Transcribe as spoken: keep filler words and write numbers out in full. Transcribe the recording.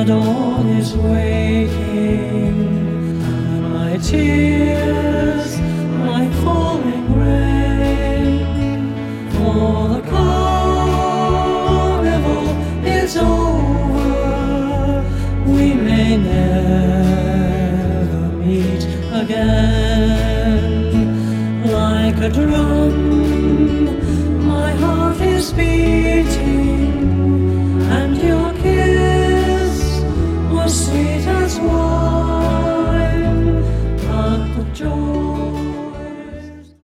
dawn is waking, my tears like falling rain, for the carnival is over, we may never meet again. Like a drum, my heart is beating.